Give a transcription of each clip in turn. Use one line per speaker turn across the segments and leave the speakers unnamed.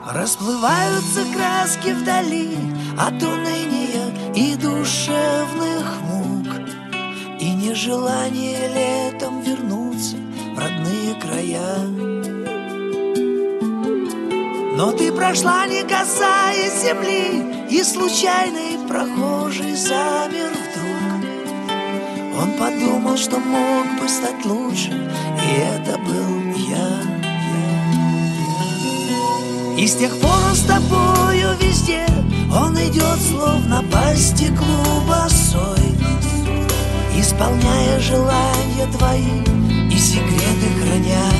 Расплываются краски вдали от уныния и душевных мук, и нежелание летом вернуться в родные края. Но ты прошла, не касаясь земли, и случайный прохожий замер вдруг. Он подумал, что мог бы стать лучше, и это был я. И с тех пор он с тобою везде, он идет словно по стеклу босой, исполняя желания твои и секреты храня.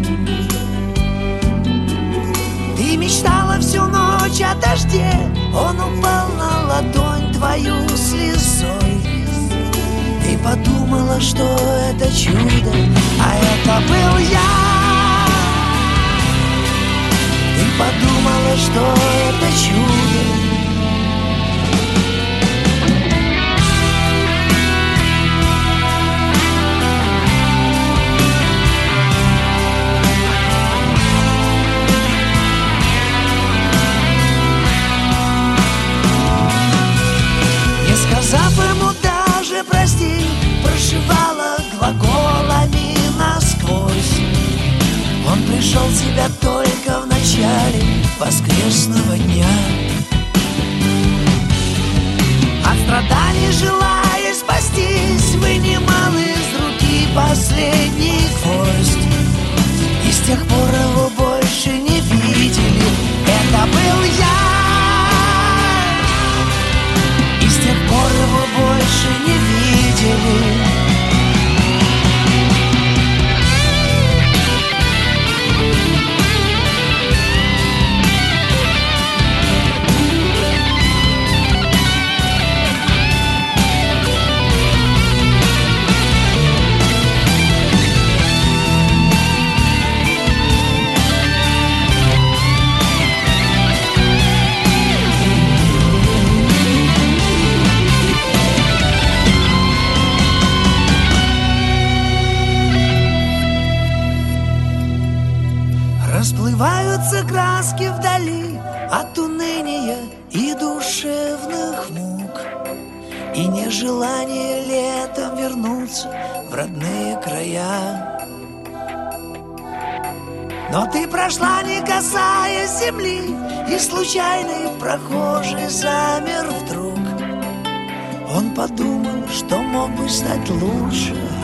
Ты мечтала всю ночь о дожде, он упал на ладонь твою слезой. Ты подумала, что это чудо, а это был я. Ты подумала, что это чудо. Не сказав ему даже прости, прошивала глаголами насквозь. Он пришел в себя только в начале воскресного дня. От страданий желая спастись, вынимал из руки последний гвоздь. И с тех пор его больше не видели. Это был я. И с тех пор его больше не видели. Расплываются краски вдали от уныния и душевных мук, и нежелание летом вернуться в родные края. Но ты прошла, не касаясь земли, и случайный прохожий замер вдруг. Он подумал, что мог бы стать лучше,